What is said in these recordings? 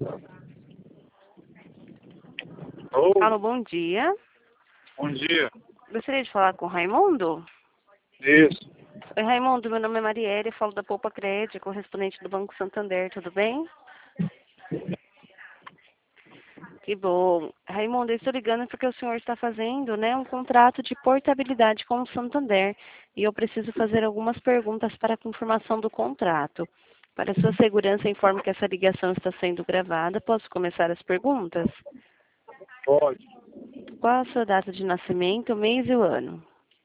Alô, Alô, bom dia. bom dia. Gostaria de falar com o Raimundo? Isso. Oi, Raimundo, meu nome é Marielle, falo da Poupa Crédito, correspondente do Banco Santander, tudo bem? Que bom. Raimundo, eu estou ligando porque o senhor está fazendo, né, um contrato de portabilidade com o Santander e eu preciso fazer algumas perguntas para a confirmação do contrato. Para sua segurança, informo que essa ligação está sendo gravada. Posso começar as perguntas? Pode. Qual a sua data de nascimento, mês e o ano?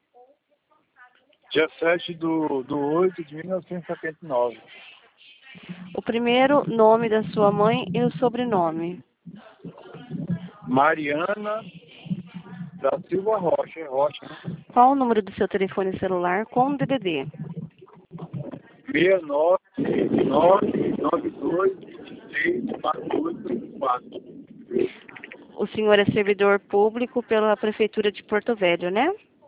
Dia 7/8 de 1979. O primeiro nome da sua mãe e o sobrenome. Mariana da Silva Rocha. É Rocha, né? Qual o número do seu telefone celular com DDD? 69-992-26-4884. O senhor é servidor público pela Prefeitura de Porto Velho, né?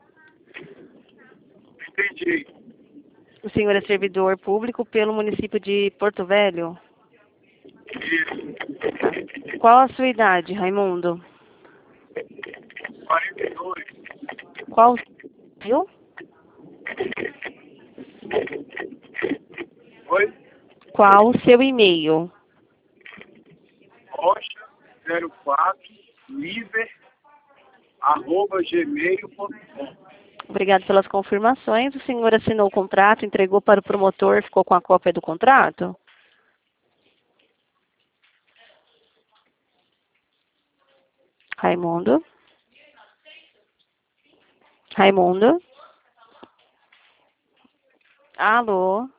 Entendi. O senhor é servidor público pelo município de Porto Velho? Isso. Tá. Qual a sua idade, Raimundo? 42. Qual o seu? Oi? Qual o seu e-mail? Rocha 04 liver@gmail.com. Obrigado pelas confirmações. O senhor assinou o contrato, entregou para o promotor, ficou com a cópia do contrato? Raimundo? Raimundo? Alô?